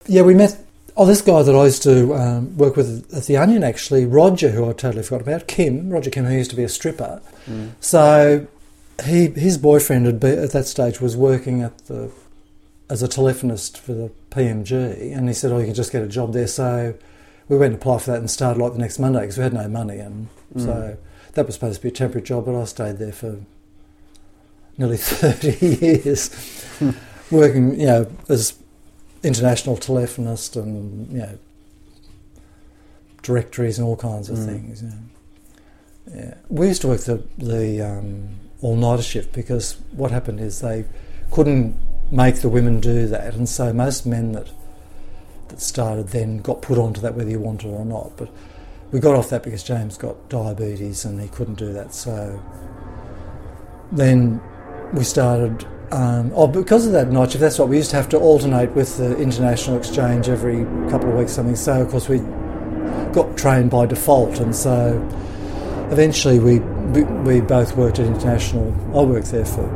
Yeah, we met... Oh, this guy that I used to work with at The Onion, actually, Roger, who I totally forgot about, Roger Kim, who used to be a stripper. Mm. So his boyfriend at that stage was working as a telephonist for the PMG, and he said, you can just get a job there. So we went to apply for that and started like the next Monday because we had no money. And so that was supposed to be a temporary job, but I stayed there for nearly 30 years working, as international telephonist and, directories and all kinds of things. Yeah. We used to work the all-nighter shift because what happened is they couldn't make the women do that, and so most men that started then got put onto that whether you wanted or not. But we got off that because James got diabetes and he couldn't do that. So then we started... because of that night shift, that's what we used to have to alternate with the international exchange every couple of weeks, something. So of course we got trained by default, and so eventually we both worked at international. I worked there for,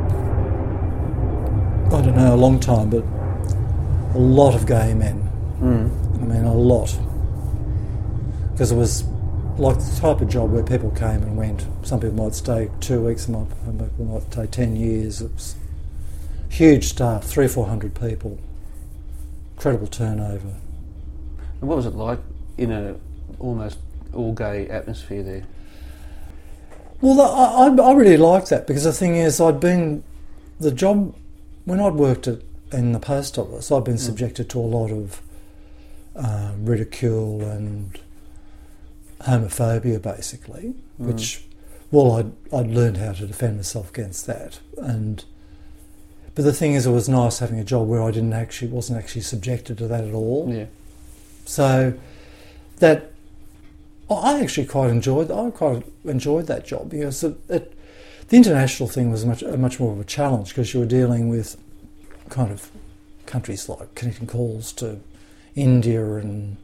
I don't know, a long time, but a lot of gay men. I mean, a lot. Because it was like the type of job where people came and went. Some people might stay 2 weeks, some people might stay 10 years. It was huge staff, 300 or 400 people. Incredible turnover. And what was it like in a almost all-gay atmosphere there? Well, I really liked that because the thing is, the job, when I'd worked in the post office, I'd been subjected to a lot of ridicule and homophobia, basically, which, I'd learned how to defend myself against that. But the thing is, it was nice having a job where I wasn't actually subjected to that at all. Yeah. So that I actually quite enjoyed that job because the international thing was much more of a challenge because you were dealing with kind of countries like connecting calls to India and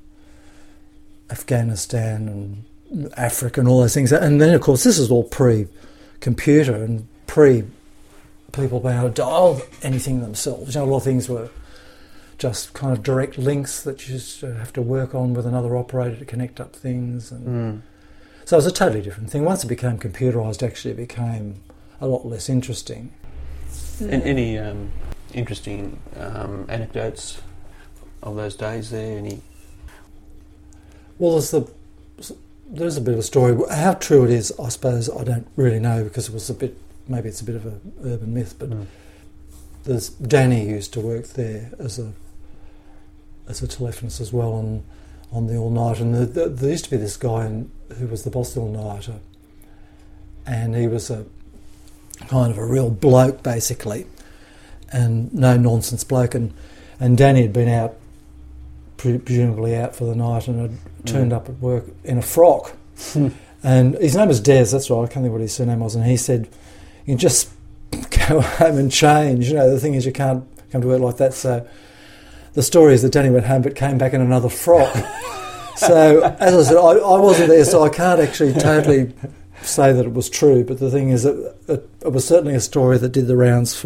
Afghanistan and Africa and all those things. And then, of course, this is all pre-computer and pre-people being able to dial anything themselves. A lot of things were just kind of direct links that you just have to work on with another operator to connect up things. And so it was a totally different thing. Once it became computerised, actually it became a lot less interesting. And any interesting anecdotes of those days there? Well, there's a bit of a story. How true it is, I suppose, I don't really know because it was maybe it's a bit of an urban myth, but there's Danny used to work there as a telephonist as well on the all-nighter, and there used to be this guy who was the boss of the all-nighter, and he was a kind of a real bloke basically, and no-nonsense bloke, and Danny had been out, presumably out for the night, and had turned up at work in a frock. And his name was Des, that's right, I can't think what his surname was, and he said, you can just go home and change. The thing is you can't come to work like that. So the story is that Danny went home but came back in another frock. So as I said, I wasn't there, so I can't actually totally say that it was true, but the thing is it was certainly a story that did the rounds